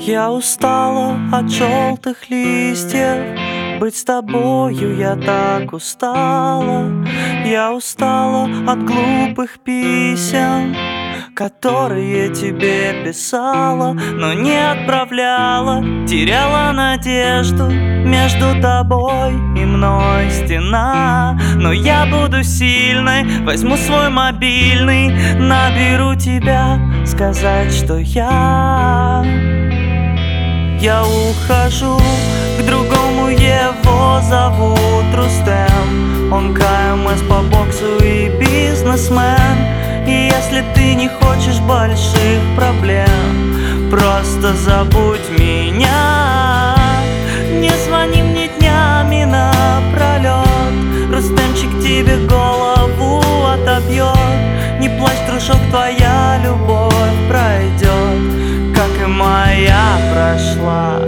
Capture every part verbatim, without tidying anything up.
Я устала от желтых листьев, быть с тобою я так устала. Я устала от глупых писем, которые тебе писала, но не отправляла. Теряла надежду, между тобой и мной стена. Но я буду сильной, возьму свой мобильный, наберу тебя, сказать, что я Я ухожу к другому, его зовут Рустем. Он КМС по боксу и бизнесмен. И если ты не хочешь больших проблем, просто забудь меня. Не звони мне днями напролет, Рустемчик тебе голову отобьет. Не плачь, дружок, твоя любовь пройдет, как и моя прошла.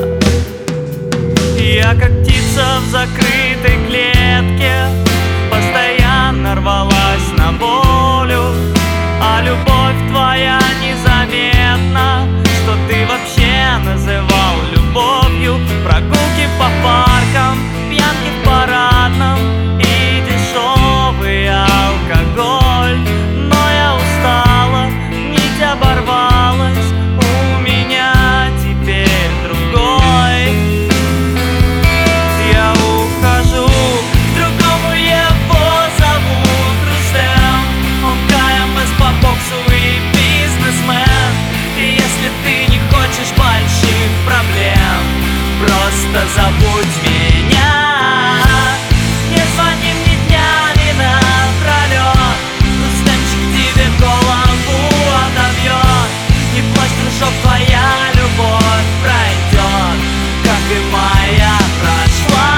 Я как птица в закрытой клетке, постоянно рвалась на волю. А любовь твоя незаметна, что ты вообще называл любовью. Прогулки по паркам, пьянки в парадном и дешевый алкоголь. Но я устала, нить оборвалась, у меня теперь другой. Я ухожу к другому, его зовут Рустем. Он КМС по боксу и бизнесмен. И если ты не хочешь больших проблем, просто забудь меня. Не звони мне днями напролет, Рустемчик тебе голову отобьет. Не плачь, дружок, твоя любовь пройдет, как и моя прошла.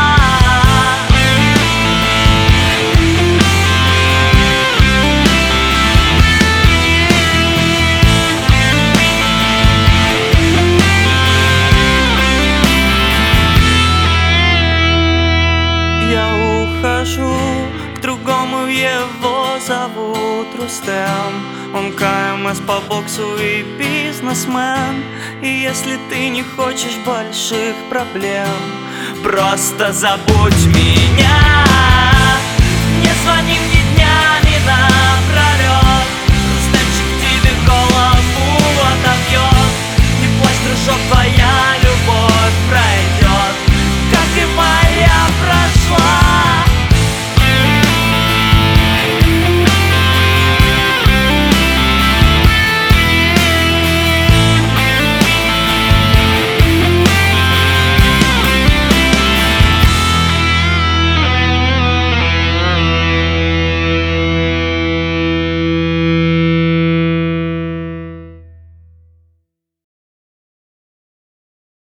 Я ухожу к другому, его зовут Рустем. Он КМС по боксу и бизнесмен. И если ты не хочешь больших проблем, просто забудь меня. Не звони мне днями на